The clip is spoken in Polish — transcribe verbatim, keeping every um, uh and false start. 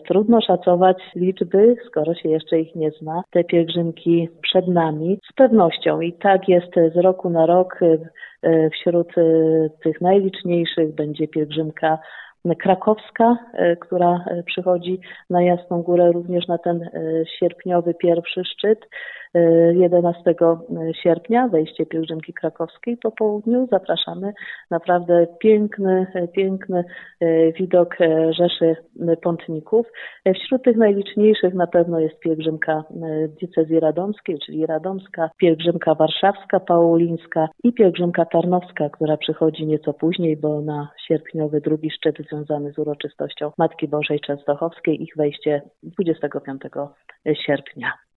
Trudno szacować liczby, skoro się jeszcze ich nie zna. Te pielgrzymki przed nami z pewnością i tak jest z roku na rok. Wśród tych najliczniejszych będzie pielgrzymka krakowska, która przychodzi na Jasną Górę również na ten sierpniowy pierwszy szczyt. jedenastego sierpnia wejście pielgrzymki krakowskiej po południu. Zapraszamy. Naprawdę piękny, piękny widok rzeszy pątników. Wśród tych najliczniejszych na pewno jest pielgrzymka diecezji radomskiej, czyli radomska, pielgrzymka warszawska, paulińska i pielgrzymka tarnowska, która przychodzi nieco później, bo na sierpniowy drugi szczyt związany z uroczystością Matki Bożej Częstochowskiej, ich wejście dwudziestego piątego sierpnia.